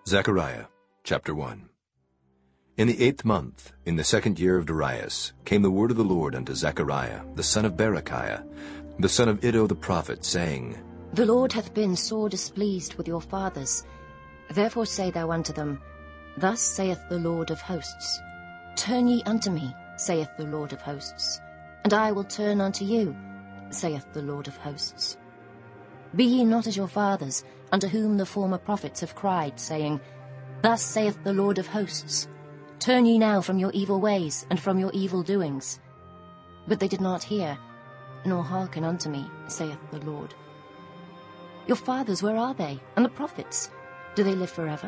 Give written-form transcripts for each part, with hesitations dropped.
Zechariah chapter 1. In the 8th month, in the 2nd year of Darius, came the word of the Lord unto Zechariah, the son of Berechiah, the son of Iddo the prophet, saying, The Lord hath been sore displeased with your fathers. Therefore say thou unto them, Thus saith the Lord of hosts, Turn ye unto me, saith the Lord of hosts, and I will turn unto you, saith the Lord of hosts. Be ye not as your fathers, unto whom the former prophets have cried, saying, Thus saith the Lord of hosts, Turn ye now from your evil ways, and from your evil doings. But they did not hear, nor hearken unto me, saith the Lord. Your fathers, where are they? And the prophets, do they live forever?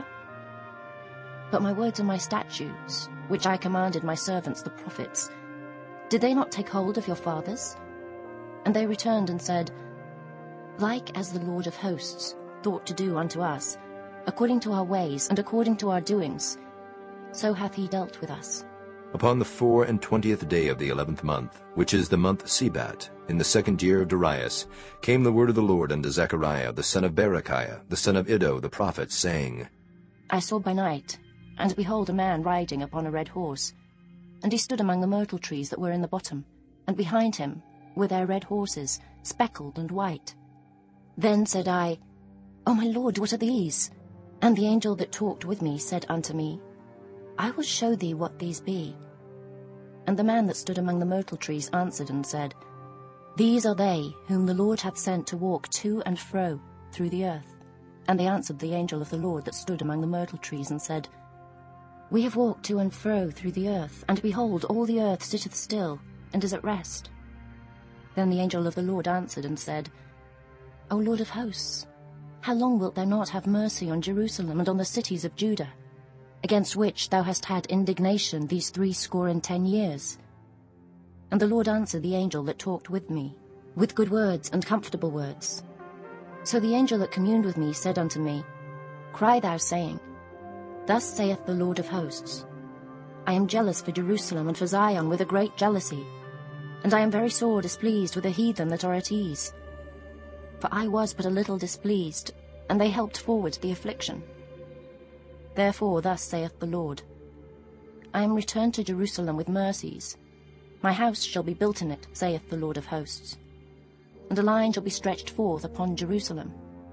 But my words and my statutes, which I commanded my servants the prophets, did they not take hold of your fathers? And they returned and said, Like as the Lord of hosts thought to do unto us, according to our ways and according to our doings, so hath he dealt with us. Upon the 24th day of the 11th month, which is the month Sebat, in the 2nd year of Darius, came the word of the Lord unto Zechariah, the son of Berechiah, the son of Iddo the prophet, saying, I saw by night, and behold a man riding upon a red horse, and he stood among the myrtle trees that were in the bottom, and behind him were their red horses, speckled and white. Then said I, O my Lord, what are these? And the angel that talked with me said unto me, I will show thee what these be. And the man that stood among the myrtle trees answered and said, These are they whom the Lord hath sent to walk to and fro through the earth. And they answered the angel of the Lord that stood among the myrtle trees, and said, We have walked to and fro through the earth, and behold, all the earth sitteth still, and is at rest. Then the angel of the Lord answered and said, O Lord of hosts, how long wilt thou not have mercy on Jerusalem and on the cities of Judah, against which thou hast had indignation these 70 years? And the Lord answered the angel that talked with me, with good words and comfortable words. So the angel that communed with me said unto me, Cry thou, saying, Thus saith the Lord of hosts, I am jealous for Jerusalem and for Zion with a great jealousy, and I am very sore displeased with the heathen that are at ease. For I was but a little displeased, and they helped forward the affliction. Therefore thus saith the Lord, I am returned to Jerusalem with mercies. My house shall be built in it, saith the Lord of hosts, and a line shall be stretched forth upon Jerusalem.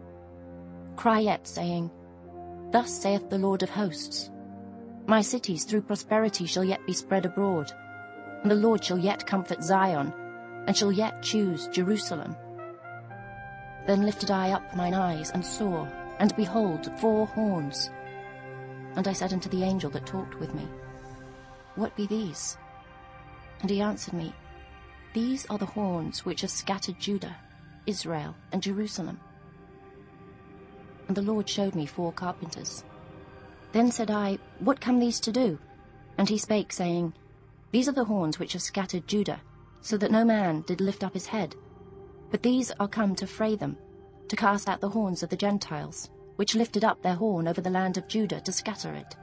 Cry yet, saying, Thus saith the Lord of hosts, My cities through prosperity shall yet be spread abroad, and the Lord shall yet comfort Zion, and shall yet choose Jerusalem. Then lifted I up mine eyes, and saw, and behold, 4 horns. And I said unto the angel that talked with me, What be these? And he answered me, These are the horns which have scattered Judah, Israel, and Jerusalem. And the Lord showed me 4 carpenters. Then said I, What come these to do? And he spake, saying, These are the horns which have scattered Judah, so that no man did lift up his head. But these are come to fray them, to cast out the horns of the Gentiles, which lifted up their horn over the land of Judah to scatter it.